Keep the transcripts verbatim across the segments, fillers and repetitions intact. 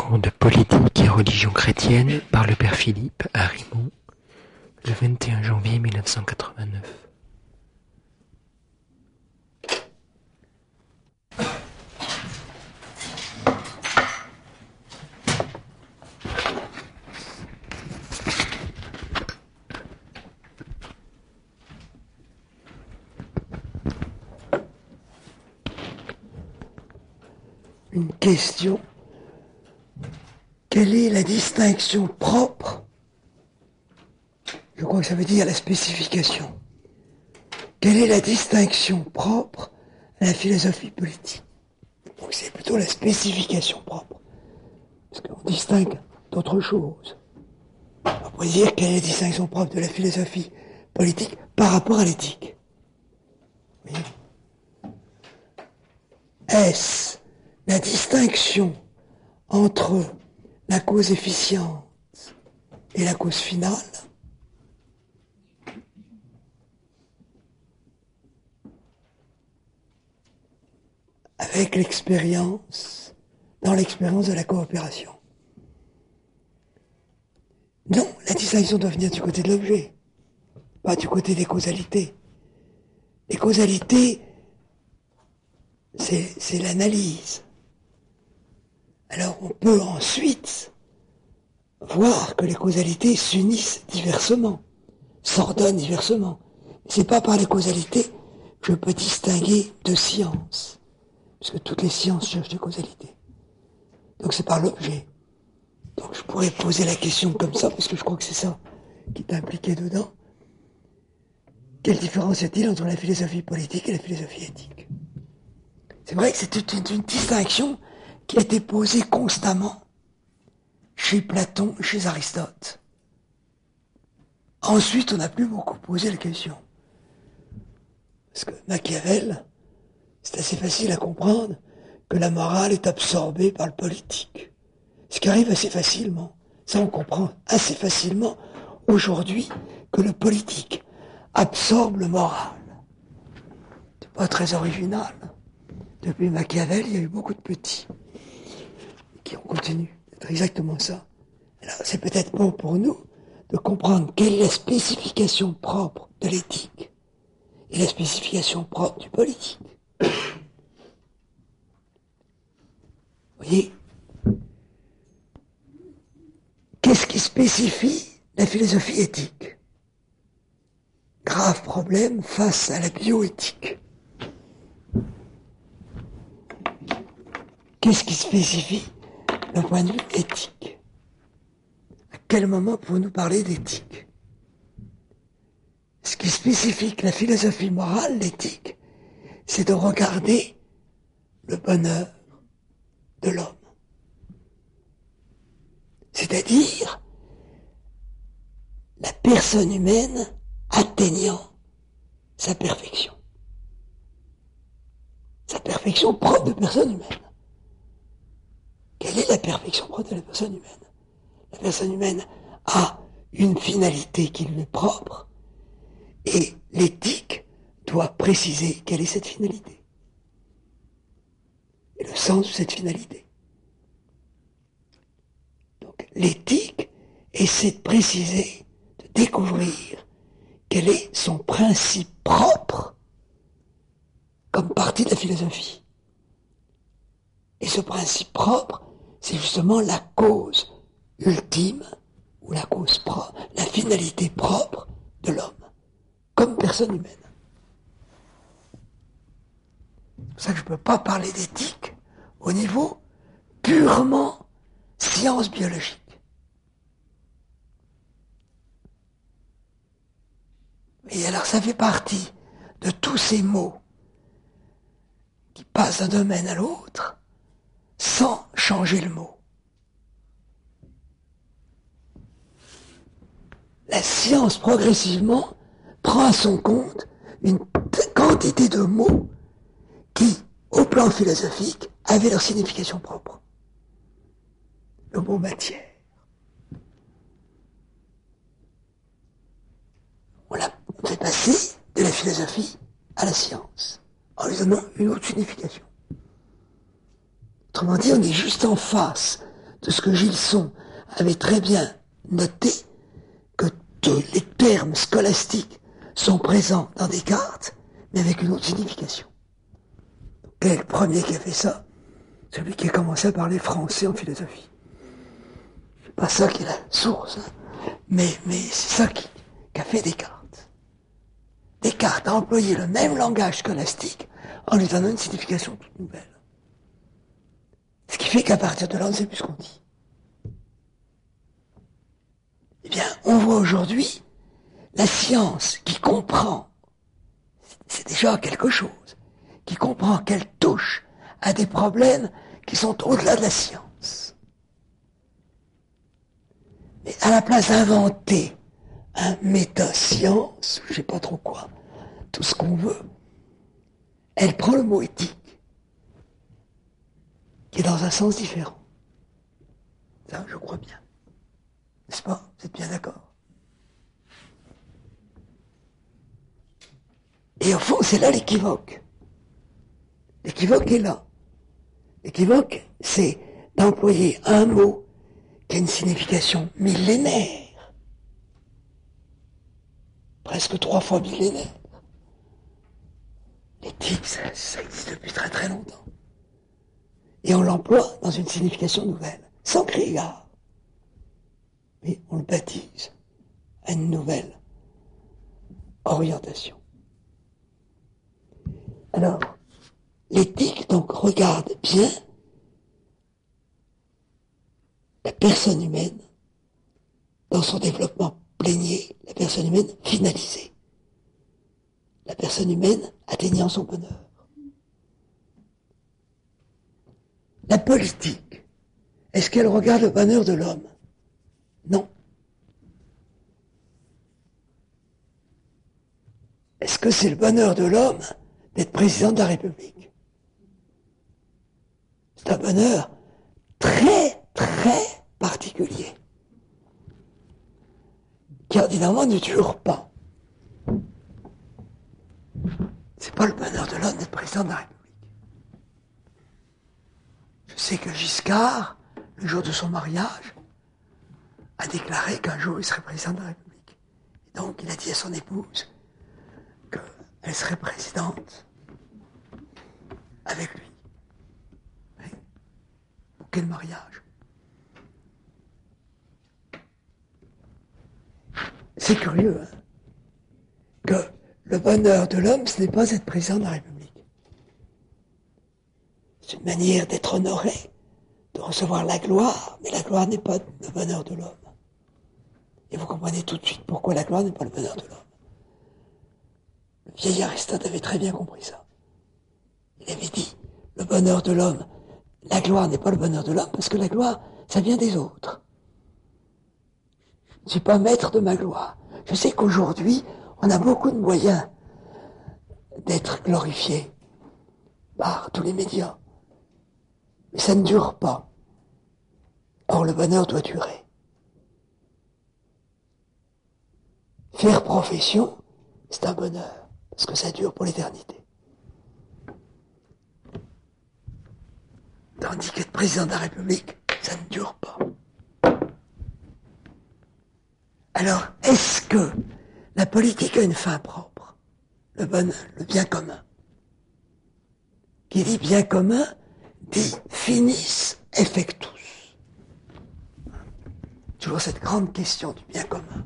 cours de politique et religion chrétienne par le père Philippe à Rimont, le vingt et un janvier mille neuf cent quatre-vingt-neuf. Une question. Quelle est la distinction propre? Je crois que ça veut dire la spécification. Quelle est la distinction propre à la philosophie politique? Donc c'est plutôt la spécification propre. Parce qu'on distingue d'autres choses. On pourrait dire quelle est la distinction propre de la philosophie politique par rapport à l'éthique. Oui. Est-ce la distinction entre la cause efficiente et la cause finale? Avec l'expérience, dans l'expérience de la coopération. Non, la distinction doit venir du côté de l'objet, pas du côté des causalités. Les causalités, c'est, c'est l'analyse. Alors on peut ensuite voir que les causalités s'unissent diversement, s'ordonnent diversement. C'est pas par les causalités que je peux distinguer deux sciences, puisque toutes les sciences cherchent des causalités. Donc c'est par l'objet. Donc je pourrais poser la question comme ça, parce que je crois que c'est ça qui est impliqué dedans. Quelle différence y a-t-il entre la philosophie politique et la philosophie éthique? C'est vrai que c'est une, une distinction qui a été posée constamment chez Platon et chez Aristote. Ensuite, on n'a plus beaucoup posé la question. Parce que Machiavel, c'est assez facile à comprendre que la morale est absorbée par le politique. Ce qui arrive assez facilement. Ça, on comprend assez facilement aujourd'hui que le politique absorbe le moral. C'est pas très original. Depuis Machiavel, il y a eu beaucoup de petits qui ont continué d'être exactement ça. Alors, c'est peut-être bon pour nous de comprendre quelle est la spécification propre de l'éthique et la spécification propre du politique. Vous voyez, qu'est-ce qui spécifie la philosophie éthique? Grave problème face à la bioéthique. Qu'est-ce qui spécifie le point de vue éthique? À quel moment pouvons-nous parler d'éthique? Ce qui spécifie la philosophie morale, l'éthique, c'est de regarder le bonheur de l'homme. C'est-à-dire la personne humaine atteignant sa perfection. Sa perfection propre de personne humaine. Quelle est la perfection propre de la personne humaine? La personne humaine a une finalité qui lui est propre et l'éthique doit préciser quelle est cette finalité et le sens de cette finalité. Donc l'éthique essaie de préciser, de découvrir quel est son principe propre comme partie de la philosophie. Et ce principe propre, c'est justement la cause ultime, ou la cause propre, la finalité propre de l'homme, comme personne humaine. C'est pour ça que je ne peux pas parler d'éthique au niveau purement science biologique. Et alors ça fait partie de tous ces mots qui passent d'un domaine à l'autre, sans changer le mot. La science, progressivement, prend à son compte une quantité de mots qui, au plan philosophique, avaient leur signification propre. Le mot matière. On l'a fait passer de la philosophie à la science, en lui donnant une autre signification. Autrement dit, on est juste en face de ce que Gilson avait très bien noté, que tous les termes scolastiques sont présents dans Descartes, mais avec une autre signification. Quel est le premier qui a fait ça? Celui qui a commencé à parler français en philosophie. C'est pas ça qui est la source, hein. mais, mais c'est ça qui, qu'a fait Descartes. Descartes a employé le même langage scolastique en lui donnant une signification toute nouvelle. Ce qui fait qu'à partir de là, on ne sait plus ce qu'on dit. Eh bien, on voit aujourd'hui la science qui comprend, c'est déjà quelque chose, qui comprend qu'elle touche à des problèmes qui sont au-delà de la science. Mais à la place d'inventer un méta-science, je sais pas trop quoi, tout ce qu'on veut, elle prend le mot éthique, qui est dans un sens différent. Ça, je crois bien. N'est-ce pas? Vous êtes bien d'accord? Et au fond, c'est là l'équivoque. L'équivoque est là. L'équivoque, c'est d'employer un mot qui a une signification millénaire. Presque trois fois millénaire. L'éthique, ça, ça existe depuis très très longtemps. Et on l'emploie dans une signification nouvelle, sans crier gare. Mais on le baptise à une nouvelle orientation. Alors, l'éthique, donc, regarde bien la personne humaine dans son développement plénier, la personne humaine finalisée, la personne humaine atteignant son bonheur. La politique, est-ce qu'elle regarde le bonheur de l'homme? Non. Est-ce que c'est le bonheur de l'homme d'être président de la République? C'est un bonheur très, très particulier, qui ordinairement ne dure pas. C'est pas le bonheur de l'homme d'être président de la République. Je sais que Giscard, le jour de son mariage, a déclaré qu'un jour il serait président de la République. Et donc il a dit à son épouse qu'elle serait présidente avec lui. Oui. Quel mariage! C'est curieux, hein, que le bonheur de l'homme, ce n'est pas être président de la République. C'est une manière d'être honoré, de recevoir la gloire, mais la gloire n'est pas le bonheur de l'homme. Et vous comprenez tout de suite pourquoi la gloire n'est pas le bonheur de l'homme. Le vieil Aristote avait très bien compris ça. Il avait dit, le bonheur de l'homme, la gloire n'est pas le bonheur de l'homme, parce que la gloire, ça vient des autres. Je ne suis pas maître de ma gloire. Je sais qu'aujourd'hui, on a beaucoup de moyens d'être glorifiés par tous les médias. Mais ça ne dure pas. Or, le bonheur doit durer. Faire profession, c'est un bonheur, parce que ça dure pour l'éternité. Tandis qu'être président de la République, ça ne dure pas. Alors, est-ce que la politique a une fin propre? Le bonheur, le bien commun. Qui dit bien commun, dit finis effectus. Toujours cette grande question du bien commun.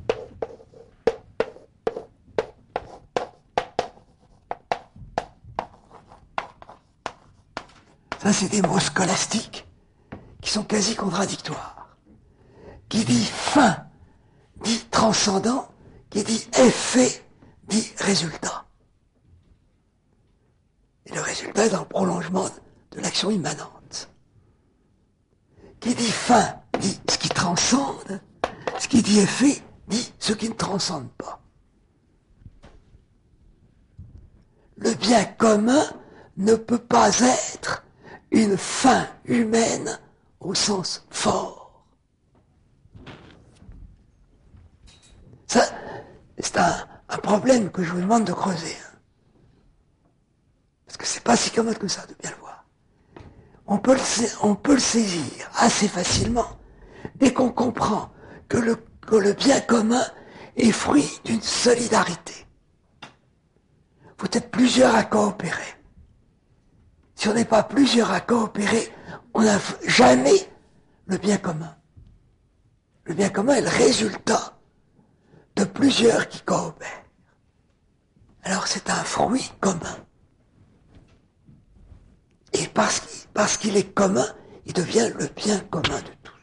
Ça, c'est des mots scolastiques qui sont quasi contradictoires. Qui dit fin, dit transcendant, qui dit effet, dit résultat. Et le résultat est dans le prolongement de l'action immanente. Qui dit fin, dit ce qui transcende, ce qui dit effet, dit ce qui ne transcende pas. Le bien commun ne peut pas être une fin humaine au sens fort. Ça, c'est un, un problème que je vous demande de creuser. Hein. Parce que c'est pas si commode que ça de bien le voir. on peut le, on peut le saisir assez facilement dès qu'on comprend que le, que le bien commun est fruit d'une solidarité. Vous êtes plusieurs à coopérer. Si on n'est pas plusieurs à coopérer, on n'a jamais le bien commun. Le bien commun est le résultat de plusieurs qui coopèrent. Alors c'est un fruit commun. Et parce qu'il, parce qu'il est commun, il devient le bien commun de tous.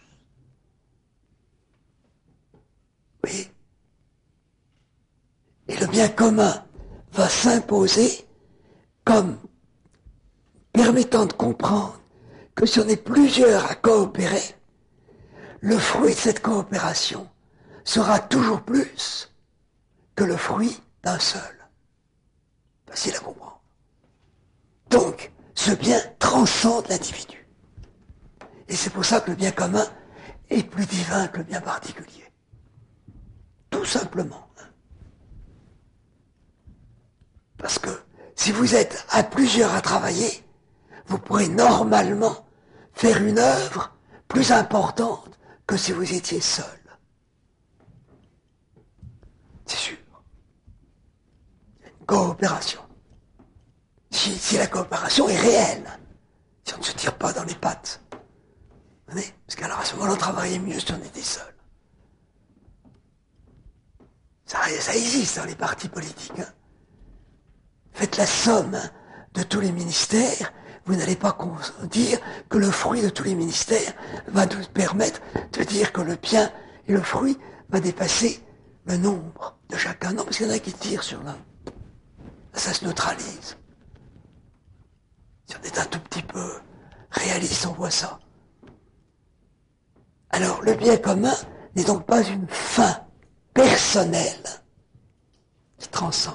Oui. Et le bien commun va s'imposer comme permettant de comprendre que si on est plusieurs à coopérer, le fruit de cette coopération sera toujours plus que le fruit d'un seul. Facile à comprendre. Donc, ce bien transcende l'individu. Et c'est pour ça que le bien commun est plus divin que le bien particulier. Tout simplement. Parce que si vous êtes à plusieurs à travailler, vous pourrez normalement faire une œuvre plus importante que si vous étiez seul. C'est sûr. Une coopération. Si, si la coopération est réelle, si on ne se tire pas dans les pattes. Vous voyez ? Parce qu'alors à ce moment-là, on travaillait mieux si on était seul. Ça, ça existe dans les partis politiques. Hein. Faites la somme de tous les ministères, vous n'allez pas dire que le fruit de tous les ministères va nous permettre de dire que le bien et le fruit va dépasser le nombre de chacun. Non, parce qu'il y en a qui tirent sur l'un. Ça se neutralise. Si on est un tout petit peu réaliste, on voit ça. Alors, le bien commun n'est donc pas une fin personnelle qui transcende.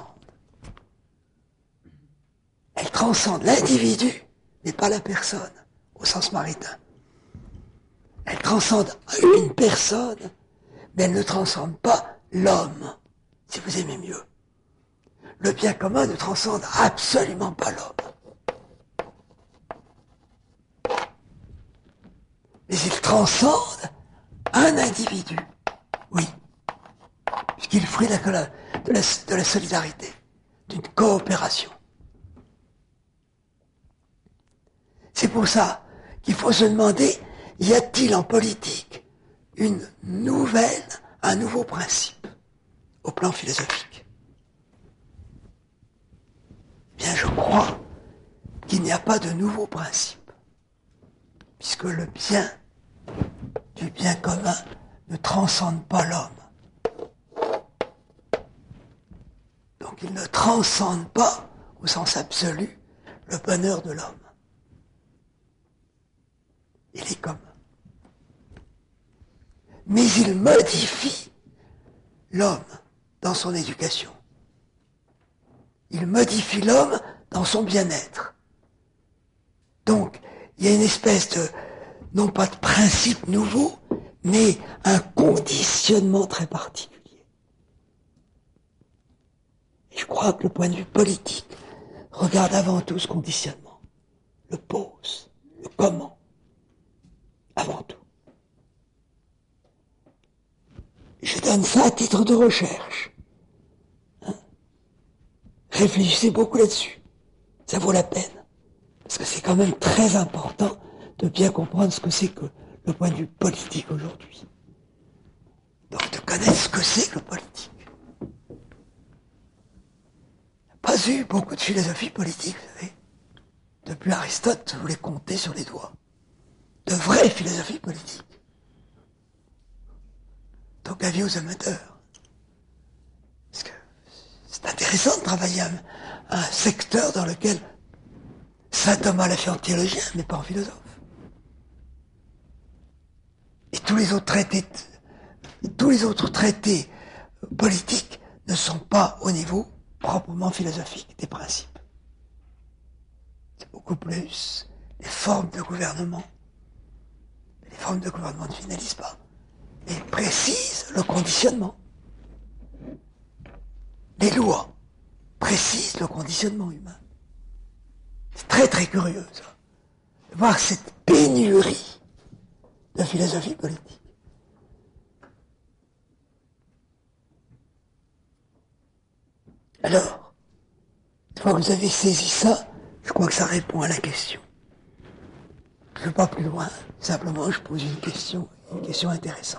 Elle transcende l'individu, mais pas la personne, au sens maritain. Elle transcende une personne, mais elle ne transcende pas l'homme, si vous aimez mieux. Le bien commun ne transcende absolument pas l'homme. Mais il transcende un individu, oui, puisqu'il est fruit de la, de la, de la solidarité, d'une coopération. C'est pour ça qu'il faut se demander, y a-t-il en politique une nouvelle, un nouveau principe au plan philosophique ? Eh bien, je crois qu'il n'y a pas de nouveau principe, puisque le bien du bien commun ne transcende pas l'homme. Donc il ne transcende pas, au sens absolu, le bonheur de l'homme. Il est commun. Mais il modifie l'homme dans son éducation. Il modifie l'homme dans son bien-être. Donc, il y a une espèce de, non pas de principe nouveau, mais un conditionnement très particulier. Et je crois que le point de vue politique regarde avant tout ce conditionnement, le pose, le comment. Avant tout. Je donne ça à titre de recherche. Hein? Réfléchissez beaucoup là-dessus. Ça vaut la peine. Parce que c'est quand même très important de bien comprendre ce que c'est que le point de vue politique aujourd'hui. Donc de connaître ce que c'est que le politique. Il n'y a pas eu beaucoup de philosophie politique, vous savez. Depuis Aristote, vous les comptez sur les doigts. De vraie philosophie politique. Donc avis aux amateurs. Parce que c'est intéressant de travailler un, un secteur dans lequel saint Thomas l'a fait en théologien, mais pas en philosophe. Et tous les autres traités, tous les autres traités politiques ne sont pas au niveau proprement philosophique des principes. C'est beaucoup plus les formes de gouvernement. Les formes de gouvernement ne finalisent pas, mais précisent le conditionnement. Les lois précisent le conditionnement humain. C'est très très curieux, ça. voir cette pénurie de philosophie politique. Alors, une fois que vous avez saisi ça, je crois que ça répond à la question. Je ne vais pas plus loin, simplement je pose une question, une question intéressante.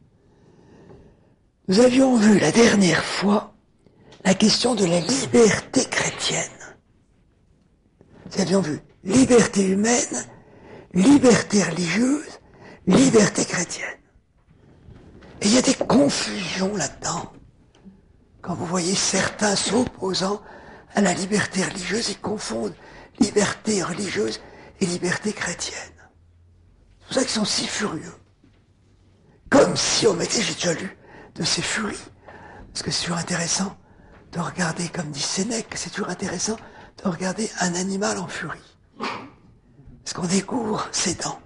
Nous avions vu la dernière fois la question de la liberté chrétienne. Nous avions vu liberté humaine, liberté religieuse, liberté chrétienne. Et il y a des confusions là-dedans. Quand vous voyez certains s'opposant à la liberté religieuse, ils confondent liberté religieuse et liberté chrétienne. C'est pour ça qu'ils sont si furieux. Comme si on mettait, j'ai déjà lu, de ces furies. Parce que c'est toujours intéressant de regarder, comme dit Sénèque, c'est toujours intéressant de regarder un animal en furie. Parce qu'on découvre ses dents.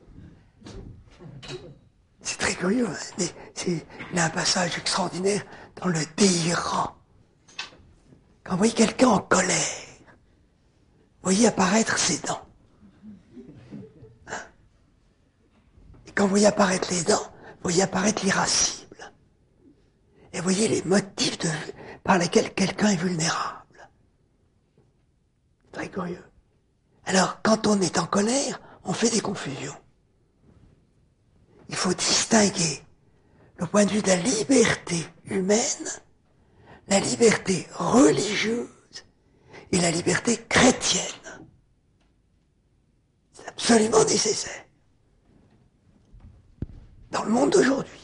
C'est très curieux, hein, mais c'est, il y a un passage extraordinaire dans le déhirant. Quand vous voyez quelqu'un en colère, vous voyez apparaître ses dents. Hein? Et quand vous voyez apparaître les dents, vous voyez apparaître l'irascible. Et vous voyez les motifs de, par lesquels quelqu'un est vulnérable. Très curieux. Alors, quand on est en colère, on fait des confusions. Il faut distinguer le point de vue de la liberté humaine, la liberté religieuse et la liberté chrétienne. C'est absolument nécessaire. Dans le monde d'aujourd'hui,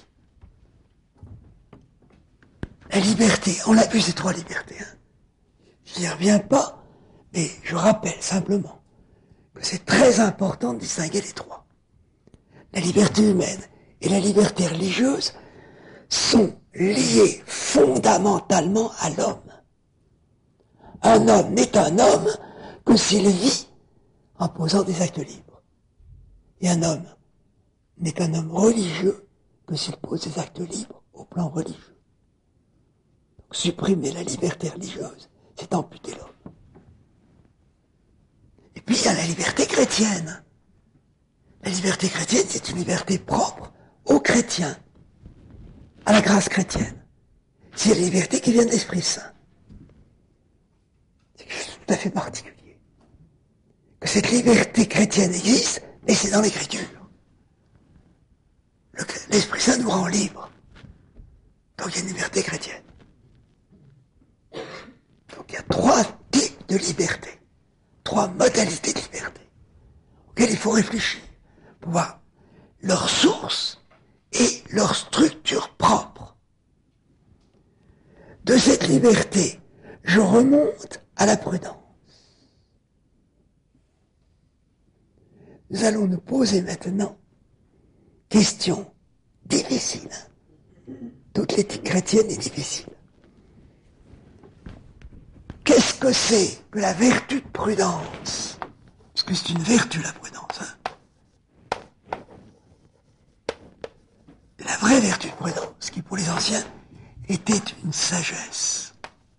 la liberté, on a vu ces trois libertés. Hein. Je n'y reviens pas, mais je rappelle simplement que c'est très important de distinguer les trois. La liberté humaine et la liberté religieuse sont liées fondamentalement à l'homme. Un homme n'est un homme que s'il vit en posant des actes libres. Et un homme n'est qu'un homme religieux que s'il pose des actes libres au plan religieux. Donc, supprimer la liberté religieuse, c'est amputer l'homme. Et puis il y a la liberté chrétienne. La liberté chrétienne, c'est une liberté propre aux chrétiens, à la grâce chrétienne. C'est la liberté qui vient de l'Esprit Saint. C'est quelque chose de tout à fait particulier. Que cette liberté chrétienne existe, mais c'est dans l'Écriture. Le, L'Esprit Saint nous rend libres. Donc il y a une liberté chrétienne. Donc il y a trois types de liberté, trois modalités de liberté, auxquelles il faut réfléchir pour voir leur source et leur structure propre. De cette liberté, je remonte à la prudence. Nous allons nous poser maintenant question difficile. Toute l'éthique chrétienne est difficile. Qu'est-ce que c'est que la vertu de prudence? Parce que c'est une vertu, la prudence. Hein? La vraie vertu de prudence, qui pour les anciens était une sagesse.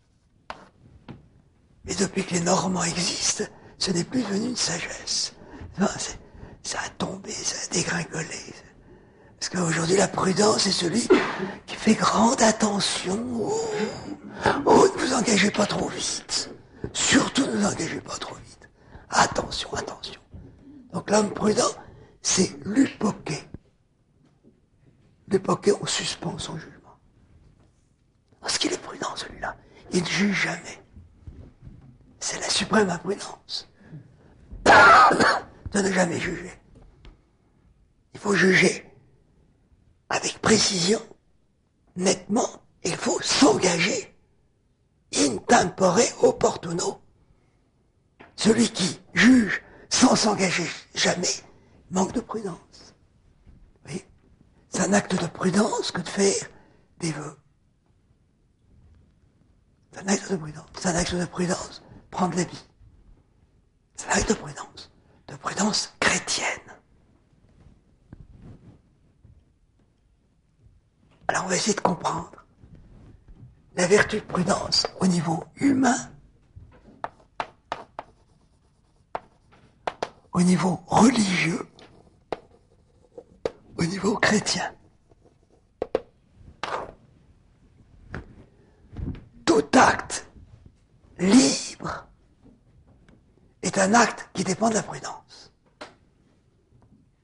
Mais depuis que les Normands existent, ce n'est plus devenu une sagesse. Non, c'est, ça a tombé, ça a dégringolé. Parce qu'aujourd'hui, la prudence, c'est celui qui fait grande attention. Oh, oh, ne vous engagez pas trop vite. Surtout, ne vous engagez pas trop vite. Attention, attention. Donc l'homme prudent, c'est l'hypoquet. L'hypoquet, on suspend son jugement. Parce qu'il est prudent, celui-là. Il ne juge jamais. C'est la suprême imprudence. De ne jamais juger. Il faut juger avec précision, nettement, il faut s'engager. In tempore opportuno. Celui qui juge sans s'engager jamais manque de prudence. Vous voyez, c'est un acte de prudence que de faire des vœux. C'est un acte de prudence. C'est un acte de prudence. Prendre l'habit. C'est un acte de prudence. De prudence chrétienne. Alors on va essayer de comprendre la vertu de prudence au niveau humain au niveau religieux, au niveau chrétien. Tout acte libre est un acte qui dépend de la prudence. Pourquoi ?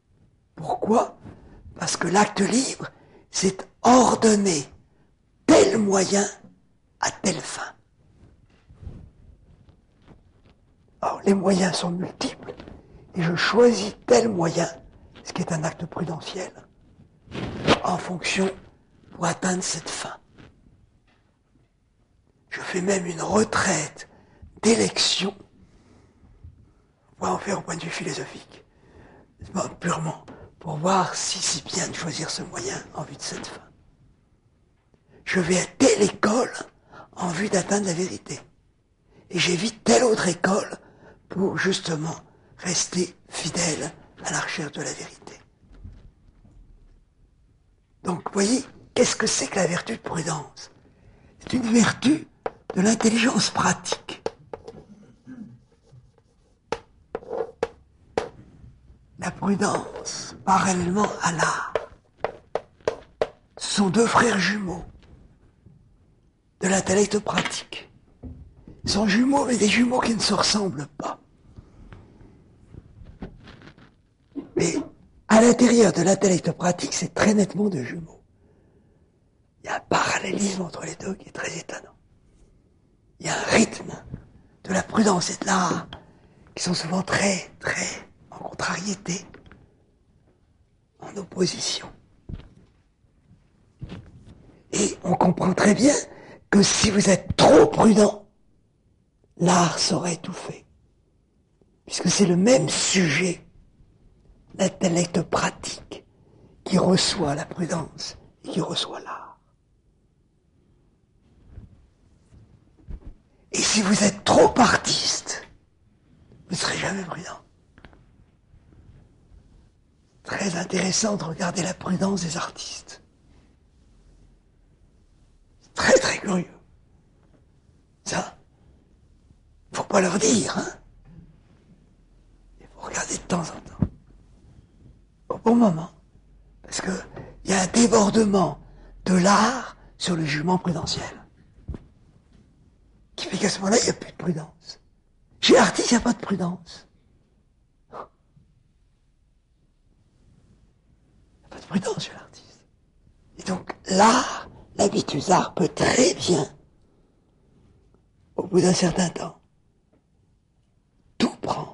Parce que l'acte libre, c'est ordonner tel moyen à telle fin. Or, les moyens sont multiples, et je choisis tel moyen, ce qui est un acte prudentiel, en fonction pour atteindre cette fin. Je fais même une retraite d'élection, on va en faire au point de vue philosophique, purement pour voir si c'est bien de choisir ce moyen en vue de cette fin. Je vais à telle école en vue d'atteindre la vérité. Et j'évite telle autre école pour justement rester fidèle à la recherche de la vérité. Donc, vous voyez, qu'est-ce que c'est que la vertu de prudence ? C'est une vertu de l'intelligence pratique. La prudence, parallèlement à l'art, sont deux frères jumeaux de l'intellect pratique. Ils sont jumeaux, mais des jumeaux qui ne se ressemblent pas. Mais à l'intérieur de l'intellect pratique, c'est très nettement deux jumeaux. Il y a un parallélisme entre les deux qui est très étonnant. Il y a un rythme de la prudence et de l'art qui sont souvent très, très en contrariété, en opposition. Et on comprend très bien que si vous êtes trop prudent, l'art saurait étouffer. Puisque c'est le même sujet, l'intellect pratique, qui reçoit la prudence et qui reçoit l'art. Et si vous êtes trop artiste, vous ne serez jamais prudent. Très intéressant de regarder la prudence des artistes. C'est très très curieux. Ça, faut pas leur dire, hein. Il faut regarder de temps en temps. Au bon moment. Parce que il y a un débordement de l'art sur le jugement prudentiel. Qui fait qu'à ce moment-là, il n'y a plus de prudence. Chez l'artiste, il n'y a pas de prudence. Il n'y a pas de prudence chez l'artiste. Et donc, l'art, l'habitus art peut très bien, au bout d'un certain temps, tout prendre.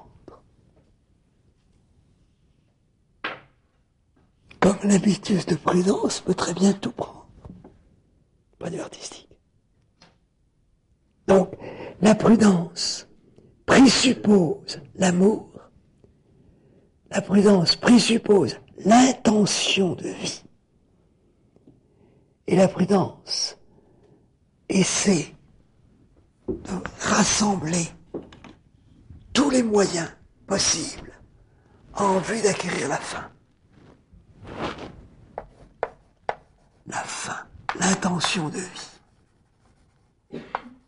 Comme l'habitus de prudence peut très bien tout prendre. Pas de artistique. Donc, la prudence présuppose l'amour. La prudence présuppose l'intention de vie. Et la prudence essaie de rassembler tous les moyens possibles en vue d'acquérir la fin. La fin, l'intention de vie.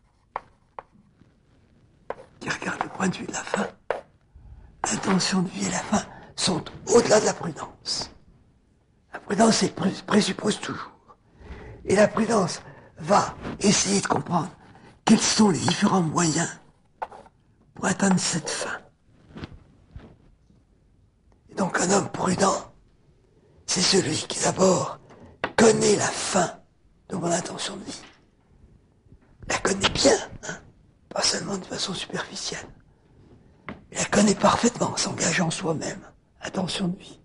Qui regarde le point de vue de la fin, l'intention de vie et la fin sont au-delà de la prudence. La prudence elle présuppose toujours. Et la prudence va essayer de comprendre quels sont les différents moyens pour atteindre cette fin. Et donc un homme prudent, c'est celui qui d'abord connaît la fin de mon intention de vie. La connaît bien, hein, pas seulement de façon superficielle. Il la connaît parfaitement, s'engageant soi-même. Intention de vie.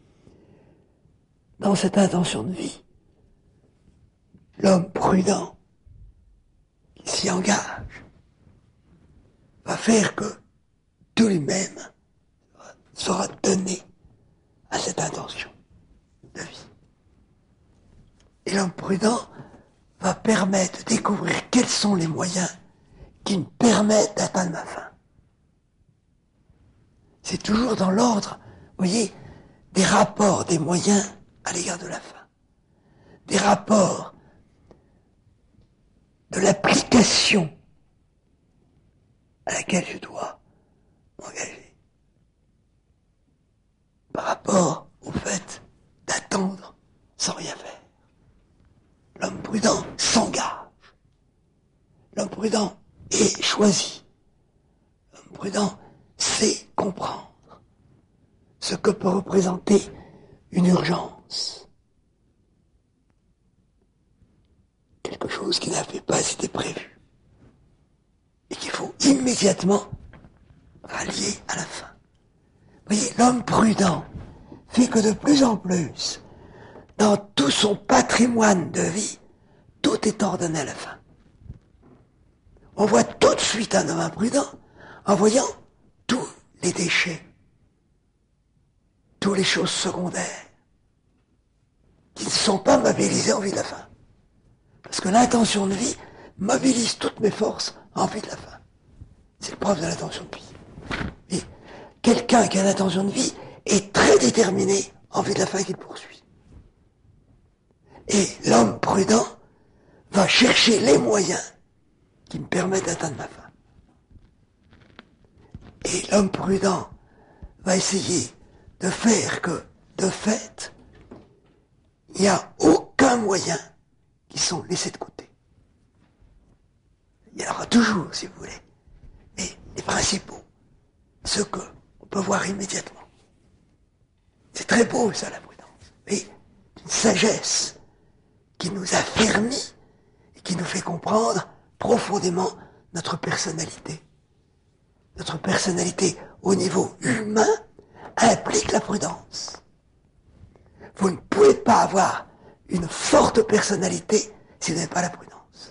Dans cette intention de vie, l'homme prudent qui s'y engage va faire que tout lui-même sera donné à cette intention de vie. Et l'homme prudent va permettre de découvrir quels sont les moyens qui me permettent d'atteindre ma fin. C'est toujours dans l'ordre, vous voyez, des rapports, des moyens à l'égard de la fin. Des rapports de l'application à laquelle je dois m'engager. par rapport au fait d'attendre sans rien faire. L'homme prudent s'engage. L'homme prudent est choisi. L'homme prudent sait comprendre ce que peut représenter une urgence. Quelque chose qui n'avait pas été prévu. Et qu'il faut immédiatement rallier à la fin. Vous voyez, l'homme prudent fait que de plus en plus, dans tout son patrimoine de vie, tout est ordonné à la fin. On voit tout de suite un homme imprudent en voyant tous les déchets, toutes les choses secondaires, qui ne sont pas mobilisées en vue de la fin. Parce que l'intention de vie mobilise toutes mes forces en vue de la fin. C'est le preuve de l'intention de vie. Et quelqu'un qui a l'intention de vie est très déterminé en vue de la fin qu'il poursuit. Et l'homme prudent va chercher les moyens qui me permettent d'atteindre ma fin. Et l'homme prudent va essayer de faire que, de fait, il n'y a aucun moyen qui sont laissés de côté. Il y en aura toujours, si vous voulez, mais les principaux, ceux qu'on peut voir immédiatement. C'est très beau, ça, la prudence. Et une sagesse qui nous affermit et qui nous fait comprendre profondément notre personnalité. Notre personnalité au niveau humain implique la prudence. Vous ne pouvez pas avoir une forte personnalité si vous n'avez pas la prudence.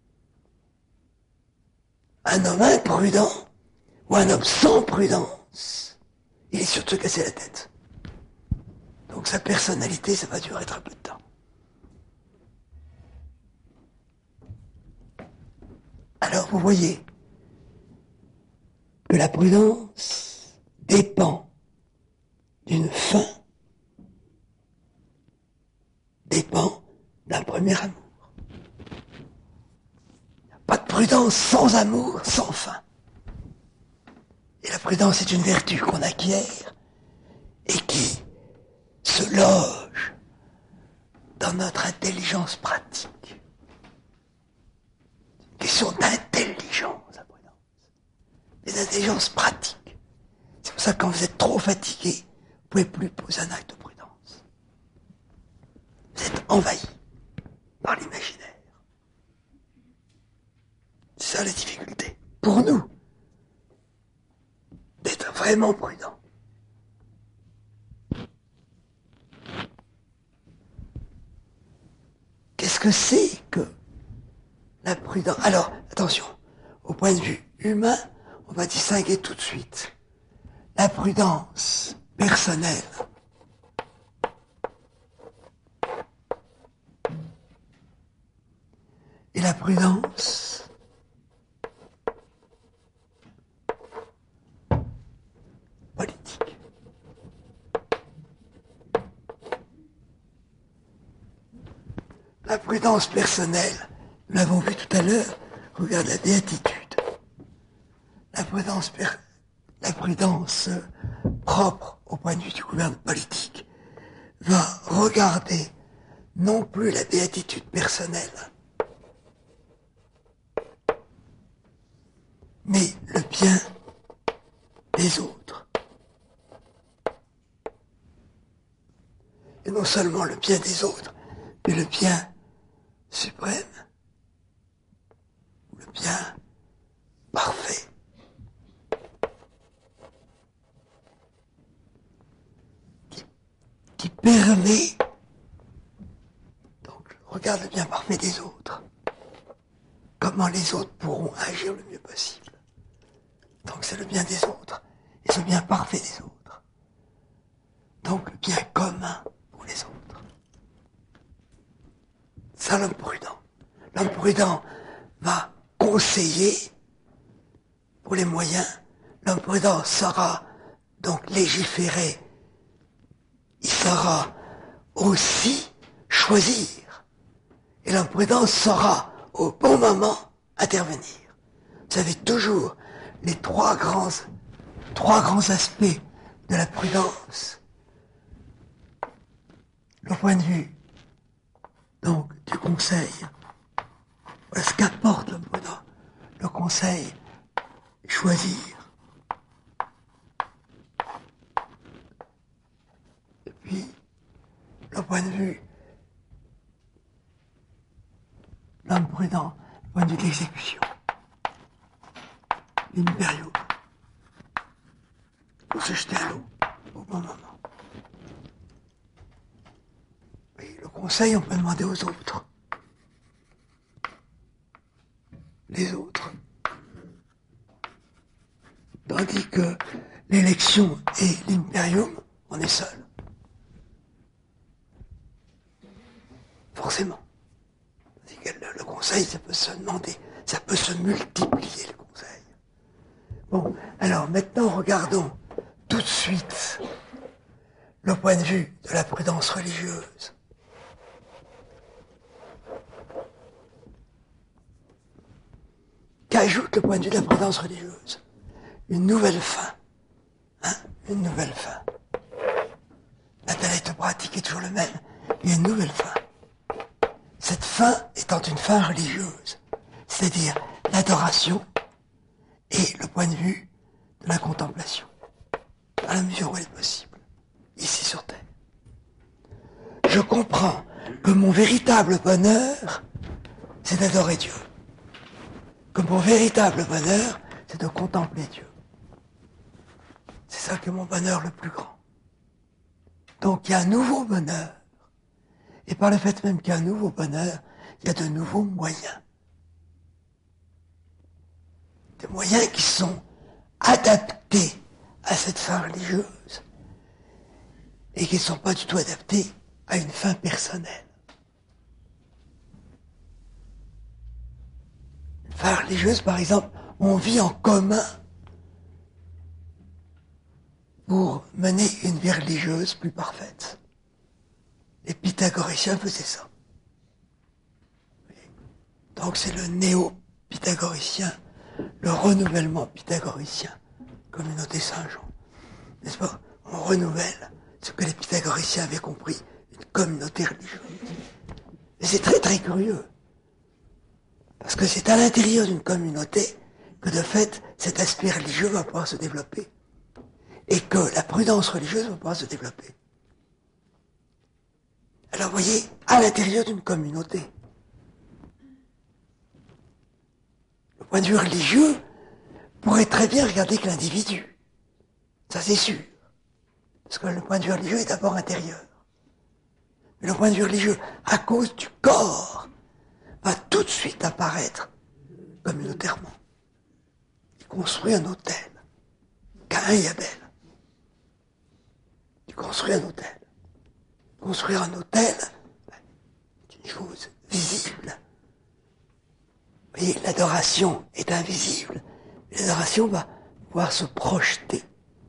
Un homme imprudent ou un homme sans prudence, il est sûr de se casser la tête. Donc sa personnalité, ça va durer très peu de temps. Alors vous voyez que la prudence dépend d'une fin, dépend d'un premier amour. Il n'y a pas de prudence sans amour, sans fin. Et la prudence est une vertu qu'on acquiert et qui se loge dans notre intelligence pratique. Une question d'intelligence, la prudence. Mais d'intelligence pratique. C'est pour ça que quand vous êtes trop fatigué, vous ne pouvez plus poser un acte de prudence. Vous êtes envahi par l'imaginaire. C'est ça la difficulté. Pour nous, d'être vraiment prudent. Qu'est-ce que c'est que la prudence? Alors, attention, au point de vue humain, on va distinguer tout de suite la prudence personnelle et la prudence politique. La prudence personnelle, nous l'avons vu tout à l'heure, regarde la béatitude. La prudence, per... la prudence propre au point de vue du gouvernement politique va regarder non plus la béatitude personnelle, mais le bien des autres. Et non seulement le bien des autres, mais le bien suprême, le bien parfait. Qui, qui permet, donc regarde le bien parfait des autres, comment les autres pourront agir le mieux possible. Donc c'est le bien des autres, et ce bien parfait des autres. Donc le bien commun pour les autres. C'est l'homme prudent. L'homme prudent va conseiller pour les moyens. L'homme prudent saura donc légiférer. Il saura aussi choisir. Et l'homme prudent saura au bon moment intervenir. Vous avez toujours les trois grands, trois grands aspects de la prudence le point de vue donc du Conseil, voilà ce qu'apporte le, le Conseil, choisir. Et puis, le point de vue, l'homme prudent, le point de vue de l'exécution, l'impérium, pour se jeter à l'eau au bon moment. Et le Conseil, on peut demander aux autres. Les autres. Tandis que l'élection et l'impérium, on est seul. Forcément. Tandis que le, le Conseil, ça peut se demander, ça peut se multiplier, le Conseil. Bon, alors maintenant, regardons tout de suite le point de vue de la prudence religieuse. Qu'ajoute le point de vue de la prudence religieuse? Une nouvelle fin. Hein? Une nouvelle fin. L'intellect pratique est toujours le même. Il y a une nouvelle fin. Cette fin étant une fin religieuse, c'est-à-dire l'adoration et le point de vue de la contemplation, à la mesure où elle est possible, ici sur Terre. Je comprends que mon véritable bonheur, c'est d'adorer Dieu. Que mon véritable bonheur, c'est de contempler Dieu. C'est ça qui est mon bonheur le plus grand. Donc il y a un nouveau bonheur. Et par le fait même qu'il y a un nouveau bonheur, il y a de nouveaux moyens. Des moyens qui sont adaptés à cette fin religieuse et qui ne sont pas du tout adaptés à une fin personnelle. Une fin religieuse, par exemple, on vit en commun pour mener une vie religieuse plus parfaite. Les pythagoriciens faisaient ça. Donc c'est le néo-pythagoricien, le renouvellement pythagoricien, communauté Saint-Jean. N'est-ce pas? On renouvelle ce que les pythagoriciens avaient compris, une communauté religieuse. Et c'est très très curieux. Parce que c'est à l'intérieur d'une communauté que de fait cet aspect religieux va pouvoir se développer. Et que la prudence religieuse va pouvoir se développer. Alors vous voyez, à l'intérieur d'une communauté, le point de vue religieux pourrait très bien regarder que l'individu. Ça c'est sûr. Parce que le point de vue religieux est d'abord intérieur. Mais le point de vue religieux, à cause du corps, va tout de suite apparaître communautairement. Il construit un autel. Caïn et Abel. Il construit un autel. Construire un autel, c'est une chose visible. Vous voyez, l'adoration est invisible. L'adoration va pouvoir se projeter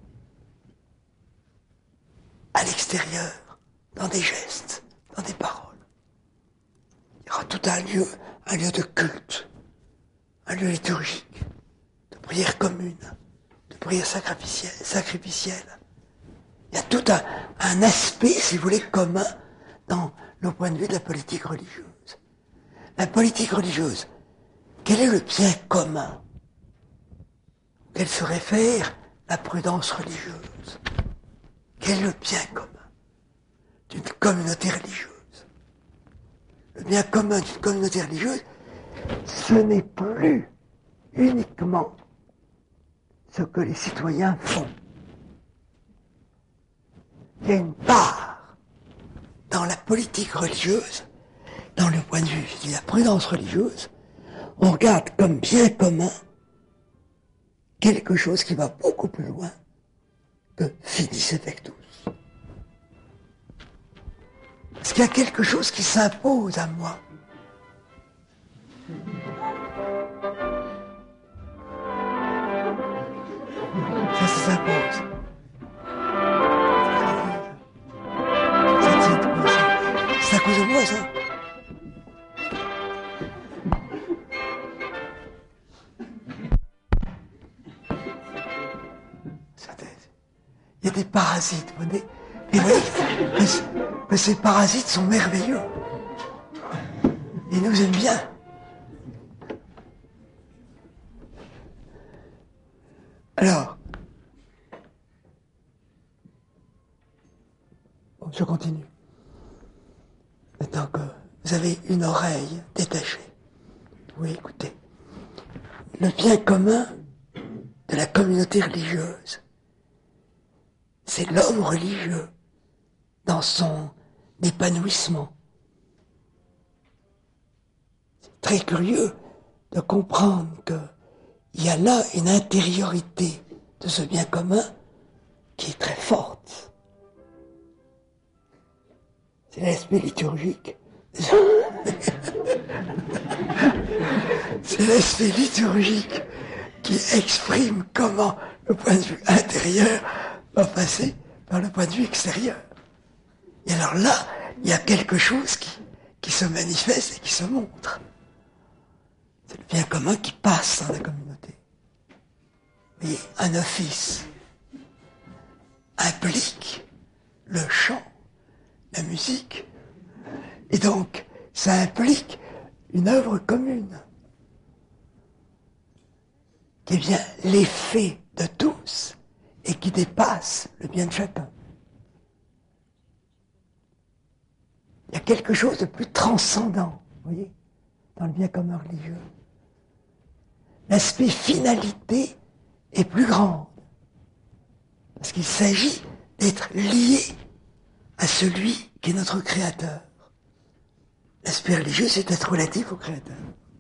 à l'extérieur, dans des gestes, dans des paroles. Il y aura tout un lieu, un lieu de culte, un lieu liturgique, de prière commune, de prière sacrificielle. sacrificielle. Il y a tout un, un aspect, si vous voulez, commun dans le point de vue de la politique religieuse. La politique religieuse, quel est le bien commun auquel se réfère la prudence religieuse? Quel est le bien commun d'une communauté religieuse? Le bien commun d'une communauté religieuse, ce n'est plus uniquement ce que les citoyens font. Il y a une part dans la politique religieuse, dans le point de vue de la prudence religieuse, on regarde comme bien commun quelque chose qui va beaucoup plus loin que finissez avec tous. Parce qu'il y a quelque chose qui s'impose à moi. Ça, ça s'impose. C'est à cause de moi, ça. Il y a des parasites, vous voyez. Et oui, que, que ces parasites sont merveilleux. Ils nous aiment bien. Alors, bon, je continue. Maintenant que vous avez une oreille détachée, vous pouvez écouter. Le bien commun de la communauté religieuse, c'est l'homme religieux dans son épanouissement. C'est très curieux de comprendre qu'il y a là une intériorité de ce bien commun qui est très forte. C'est l'aspect liturgique. C'est l'aspect liturgique qui exprime comment le point de vue intérieur va passer par le point de vue extérieur. Et alors là, il y a quelque chose qui, qui se manifeste et qui se montre. C'est le bien commun qui passe dans la communauté. Vous voyez, un office implique le chant, la musique, et donc ça implique une œuvre commune, qui est bien l'effet de tous et qui dépasse le bien de chacun. Il y a quelque chose de plus transcendant, vous voyez, dans le bien commun religieux. L'aspect finalité est plus grand, parce qu'il s'agit d'être lié à celui qui est notre Créateur. L'aspect religieux, c'est être relatif au Créateur.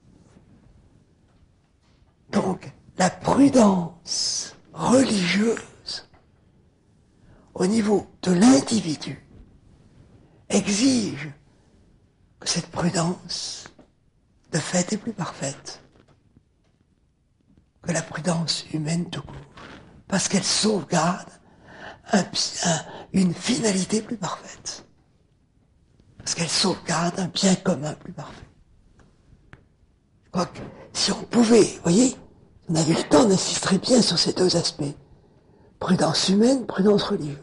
Donc, la prudence religieuse, au niveau de l'individu, exige que cette prudence, de fait, est plus parfaite que la prudence humaine tout court, parce qu'elle sauvegarde un, un, une finalité plus parfaite, parce qu'elle sauvegarde un bien commun plus parfait. Je crois que si on pouvait, vous voyez, si on avait le temps, on insisterait bien sur ces deux aspects, prudence humaine, prudence religieuse.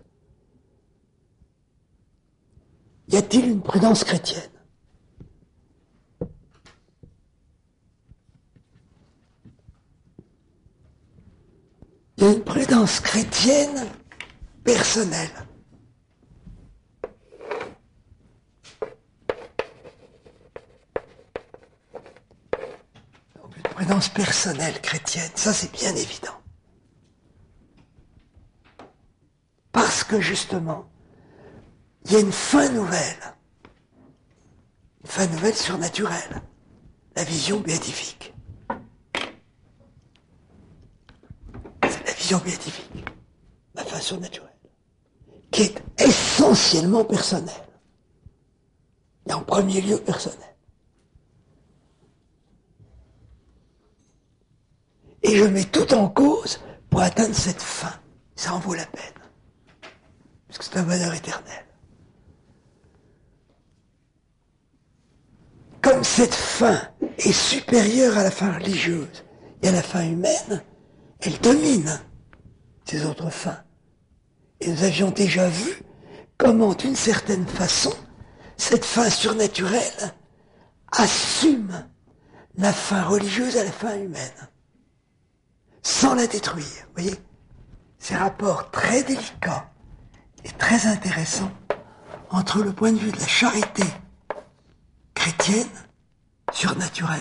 Y a-t-il une prudence chrétienne ? Il y a une prudence chrétienne personnelle. Donc une prudence personnelle chrétienne, ça c'est bien évident. Parce que justement, il y a une fin nouvelle, une fin nouvelle surnaturelle, la vision béatifique. C'est la vision béatifique, la fin surnaturelle, qui est essentiellement personnelle, et en premier lieu personnelle. Et je mets tout en cause pour atteindre cette fin. Ça en vaut la peine, parce que c'est un bonheur éternel. Comme cette fin est supérieure à la fin religieuse et à la fin humaine, elle domine ces autres fins. Et nous avions déjà vu comment, d'une certaine façon, cette fin surnaturelle assume la fin religieuse à la fin humaine, sans la détruire. Vous voyez, ces rapports très délicats et très intéressants entre le point de vue de la charité chrétienne, surnaturelle,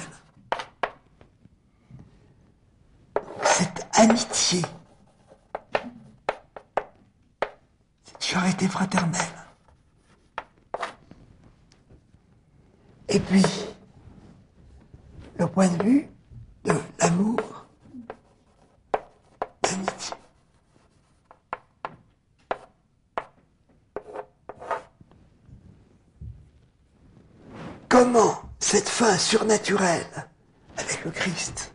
cette amitié, cette charité fraternelle, et puis le point de vue de l'amour d'amitié. Comment cette fin surnaturelle avec le Christ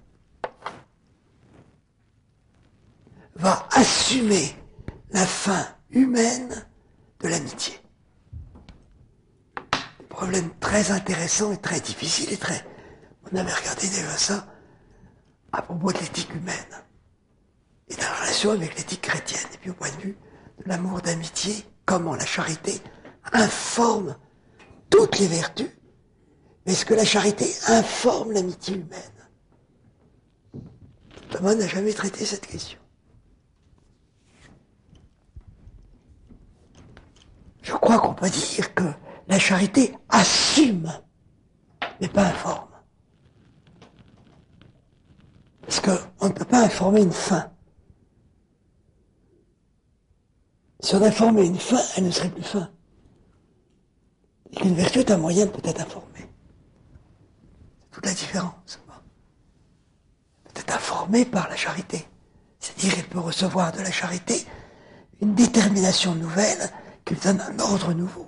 va assumer la fin humaine de l'amitié. Des problèmes très intéressants et très difficiles et très... On avait regardé déjà ça à propos de l'éthique humaine et de la relation avec l'éthique chrétienne. Et puis au point de vue de l'amour d'amitié, comment la charité informe toutes les vertus, mais est-ce que la charité informe l'amitié humaine? Thomas n'a jamais traité cette question. Je crois qu'on peut dire que la charité assume, mais pas informe. Parce qu'on ne peut pas informer une fin. Si on informait une fin, elle ne serait plus fin. Et qu'une vertu est un moyen de peut-être informer. C'est toute la différence. Peut-être informée par la charité. C'est-à-dire qu'elle peut recevoir de la charité une détermination nouvelle qui lui donne un ordre nouveau.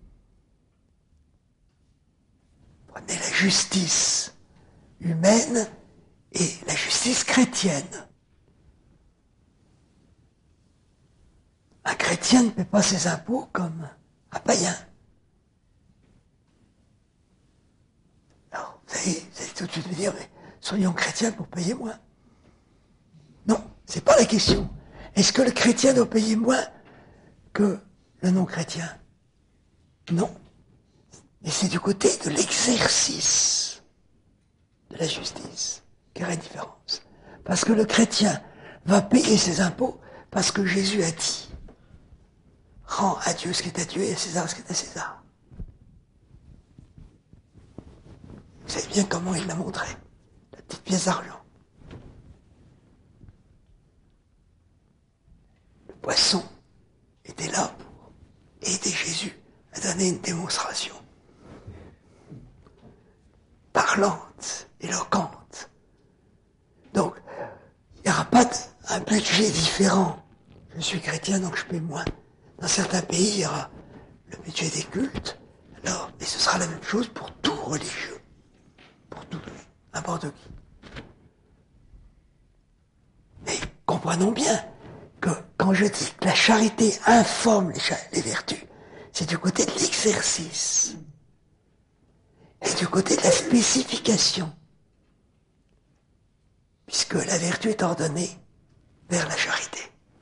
Prenez la justice humaine et la justice chrétienne. Un chrétien ne paie pas ses impôts comme un païen. Alors, vous allez, vous allez tout de suite me dire, mais soyons chrétiens pour payer moins. Non, c'est pas la question. Est-ce que le chrétien doit payer moins que le non-chrétien? Non. Mais c'est du côté de l'exercice de la justice qu'il y a une différence. Parce que le chrétien va payer ses impôts parce que Jésus a dit « Rends à Dieu ce qui est à Dieu et à César ce qui est à César ». Vous savez bien comment il l'a montré, la petite pièce d'argent. Le poisson était là pour aider Jésus à donner une démonstration parlante, éloquente. Donc, il n'y aura pas un budget différent. Je suis chrétien, donc je paie moins. Dans certains pays, il y aura le budget des cultes. Alors, et ce sera la même chose pour tout religieux. Pour tout, n'importe qui. Mais comprenons bien que quand je dis que la charité informe les, cha- les vertus, c'est du côté de l'exercice et du côté de la spécification, puisque la vertu est ordonnée vers la charité.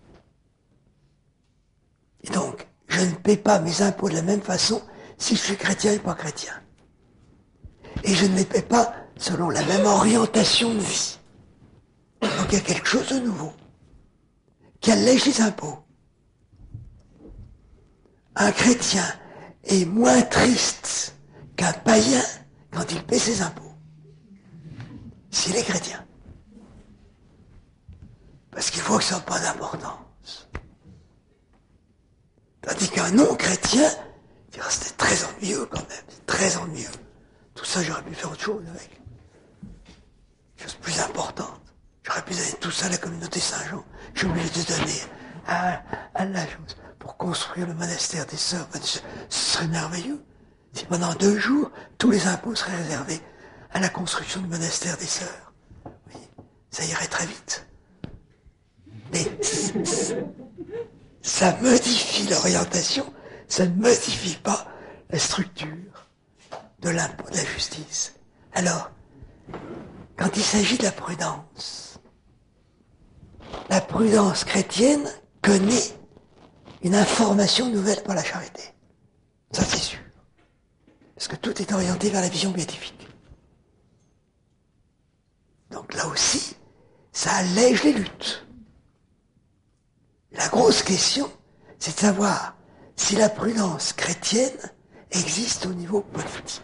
Et donc, je ne paie pas mes impôts de la même façon si je suis chrétien et pas chrétien. Et je ne les paie pas selon la même orientation de vie. Donc il y a quelque chose de nouveau qui allège les impôts. Un chrétien est moins triste qu'un païen quand il paie ses impôts. S'il est chrétien. Parce qu'il faut que ça n'a pas d'importance. Tandis qu'un non-chrétien dira c'était très ennuyeux quand même, c'est très ennuyeux. Tout ça, j'aurais pu faire autre chose avec. Chose plus importante. J'aurais pu donner tout ça à la communauté Saint-Jean. J'ai oublié de donner à, à la chose pour construire le monastère des sœurs. Ce serait merveilleux. Si pendant deux jours, tous les impôts seraient réservés à la construction du monastère des sœurs. Oui, ça irait très vite. Mais ça modifie l'orientation, ça ne modifie pas la structure de l'impôt de la justice. Alors, quand il s'agit de la prudence, la prudence chrétienne connaît une information nouvelle par la charité. Ça, c'est sûr. Parce que tout est orienté vers la vision béatifique. Donc là aussi, ça allège les luttes. La grosse question, c'est de savoir si la prudence chrétienne existe au niveau politique.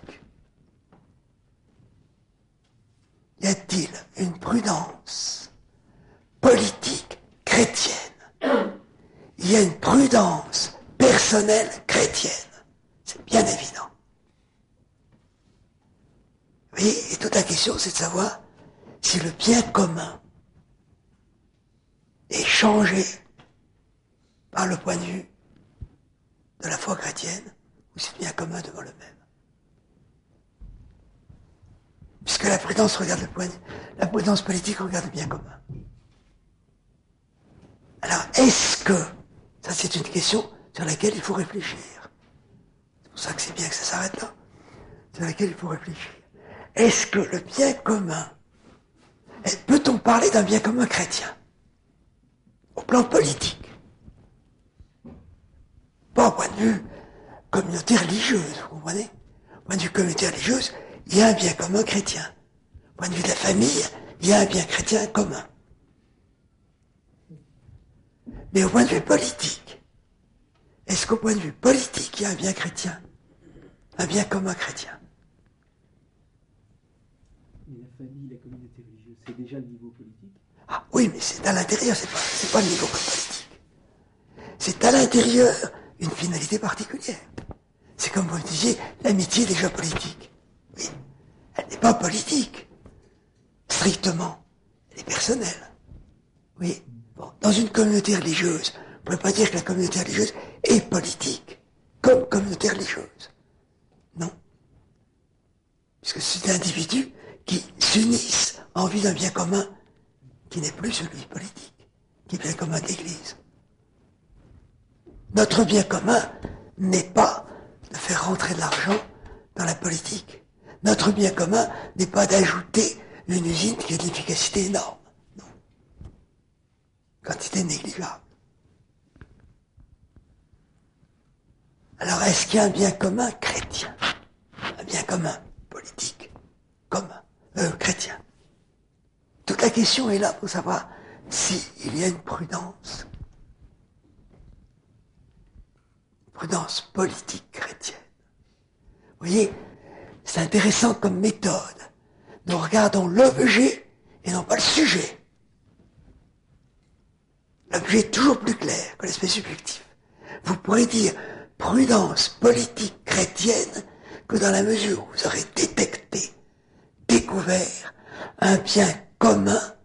Y a-t-il une prudence politique chrétienne? Il y a une prudence personnelle chrétienne. C'est bien évident. Vous voyez, et toute la question, c'est de savoir si le bien commun est changé par le point de vue de la foi chrétienne, ou si le bien commun devant le même. Puisque la prudence regarde le point de vue, la prudence politique regarde le bien commun. Alors, est-ce que, ça c'est une question sur laquelle il faut réfléchir. C'est pour ça que c'est bien que ça s'arrête là. Sur laquelle il faut réfléchir. Est-ce que le bien commun, peut-on parler d'un bien commun chrétien? Au plan politique. Pas au point de vue communauté religieuse, vous comprenez? Au point de vue communauté religieuse, il y a un bien commun chrétien. Au point de vue de la famille, il y a un bien chrétien commun. Mais au point de vue politique, est-ce qu'au point de vue politique, il y a un bien chrétien? Un bien commun chrétien? Mais la famille, la communauté religieuse, c'est déjà le niveau politique? Ah oui, mais c'est à l'intérieur, c'est pas, c'est pas le niveau politique. C'est à l'intérieur une finalité particulière. C'est comme vous disiez, l'amitié est déjà politique. Oui, elle n'est pas politique, strictement. Elle est personnelle. Oui, bon, dans une communauté religieuse, on ne peut pas dire que la communauté religieuse est politique, comme communauté religieuse. Non. Puisque c'est des individus qui s'unissent en vue d'un bien commun qui n'est plus celui politique, qui est bien commun de l'Église. Notre bien commun n'est pas de faire rentrer de l'argent dans la politique. Notre bien commun n'est pas d'ajouter une usine qui a de l'efficacité énorme. Non. Quantité négligeable. Alors, est-ce qu'il y a un bien commun chrétien? Un bien commun politique commun, euh, chrétien. Toute la question est là pour savoir s'il y a une prudence. Prudence politique chrétienne. Vous voyez, c'est intéressant comme méthode. Nous regardons l'objet et non pas le sujet. L'objet est toujours plus clair que l'aspect subjectif. Vous pourrez dire prudence politique chrétienne que dans la mesure où vous aurez détecté, découvert un bien commun